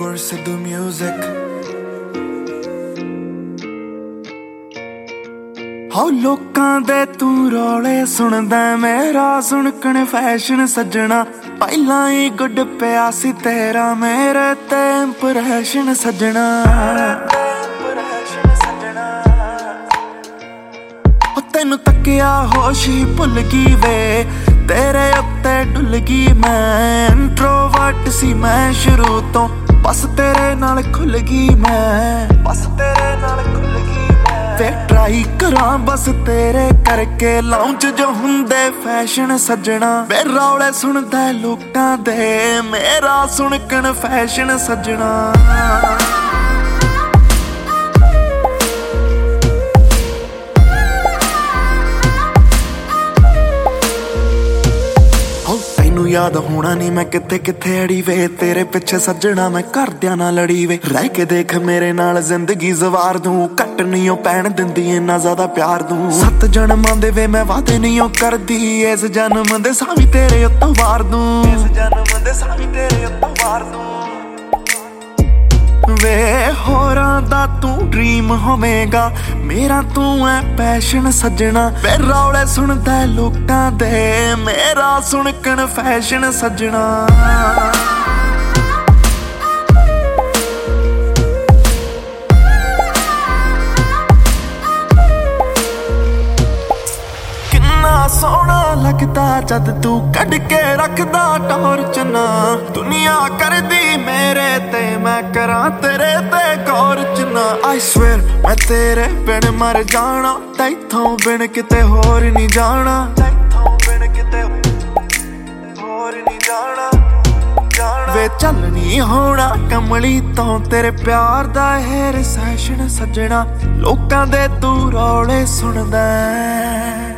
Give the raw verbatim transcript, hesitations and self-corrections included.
course of the music. ਹੋ ਲੋਕਾਂ ਦੇ ਤੂੰ ਰੌਲੇ ਸੁਣਦਾ ਮੇਰਾ ਸੁਣ ਕਣ ਫੈਸ਼ਨ ਸੱਜਣਾ ਪਹਿਲਾਂ ਹੀ ਗੁੱਡ ਪਿਆ ਸੀ ਤੇਰਾ ਮੇਰੇ ਤੇ ਇੰਪ੍ਰੈਸ਼ਨ ਸੱਜਣਾ ਉਹ ਤੈਨੂੰ ਤੱਕਿਆ ਹੋਸ਼ ਹੀ ਭੁੱਲ ਗਈ ਵੇ ਤੇਰੇ ਉੱਤੇ ਡੁੱਲ ਗਈ ਮੈਂ ਇੰਟਰੋਵਰਟ ਸੀ ਮੈਂ ਸ਼ੁਰੂ ਤੋਂ ਬਸ ਤੇਰੇ ਨਾਲ ਖੁੱਲ ਗਈ ਮੈਂ ਬਸ ਤੇਰੇ ਨਾਲ ਖੁੱਲ ਗਈ ਵੇ ਟਰਾਈ ਕਰਾਂ ਬਸ ਤੇਰੇ ਕਰਕੇ ਲਾਉਂਚ ਜੋ ਹੁੰਦੇ ਫੈਸ਼ਨ ਸੱਜਣਾ ਵੇ ਰੌਲੇ ਸੁਣਦਾ ਲੋਕਾਂ ਦੇ ਮੇਰਾ ਸੁਣ ਕਣ ਫੈਸ਼ਨ ਸੱਜਣਾ ਤੈਨੂੰ ਯਾਦ ਹੋਣਾ ਨੀ ਮੈਂ ਕਿੱਥੇ ਕਿੱਥੇ ਅੜੀ ਵੇ ਤੇਰੇ ਪਿੱਛੇ ਸੱਜਣਾ ਮੈਂ ਘਰਦਿਆਂ ਨਾਲ ਲੜੀ ਵੇ ਰਹਿ ਕੇ ਦੇਖ ਮੇਰੇ ਨਾਲ ਜ਼ਿੰਦਗੀ ਜ਼ਵਾਰ ਦੂੰ ਘੱਟ ਨਹੀਂ ਉਹ ਪੈਣ ਦਿੰਦੀ ਇੰਨਾ ਜ਼ਿਆਦਾ ਪਿਆਰ ਦੂੰ ਸੱਤ ਜਨਮਾਂ ਦੇ ਵੇ ਮੈਂ ਵਾਦੇ ਨਹੀਂ ਉਹ ਕਰਦੀ ਇਸ ਜਨਮ ਦੇ ਸਾਵੀ ਤੇਰੇ ਉੱਤੋਂ ਵਾਰ ਦੂੰ ਇਸ ਜਨਮ ਦੇ ਸਾਵੀ ਤੇਰੇ ਉੱਤੋਂ ਵਾਰ ਦੂੰ ਵੇ ਹੋਰਾਂ ਦਾ ਤੂੰ ਡ੍ਰੀਮ ਹੋਵੇਗਾ ਮੇਰਾ ਤੂੰ ਐ ਪੈਸ਼ਨ ਸੱਜਣਾ ਵੇ ਰੌਲੇ ਸੁਣਦਾ ਲੋਕਾਂ ਦੇ ਮੇਰਾ ਸੁਣ ਕਣ ਫੈਸ਼ਨ ਸੱਜਣਾ ਸੋਹਣਾ ਲੱਗਦਾ ਜਦ ਤੂੰ ਕੱਢ ਕੇ ਰੱਖਦਾ ਟੌਰਚ ਨਾ ਦੁਨੀਆ ਕਰਦੀ ਮੇਰੇ ਤੇ ਮੈਂ ਕਰਾਂ ਤੇਰੇ ਤੇ ਗੌਰ ਚ ਨਾ I swear ਮੈਂ ਤੇਰੇ ਬਿਨ ਮਰ ਜਾਣਾ ਤੈਥੋਂ ਬਿਨ ਕਿਤੇ ਹੋਰ ਨਹੀਂ ਜਾਣਾ ਤੈਥੋਂ ਬਿਨ ਕਿਤੇ ਹੋਰ ਨਹੀਂ ਜਾਣਾ ਵੇ ਚੱਲ ਨੀ ਹੋਣਾ ਕਮਲੀ ਤੋਂ ਤੇਰੇ ਪਿਆਰ ਦਾ ਇਹ ਰਿਸੈਸ਼ਨ ਸੱਜਣਾ ਲੋਕਾਂ ਦੇ ਤੂੰ ਰੌਲੇ ਸੁਣਦਾ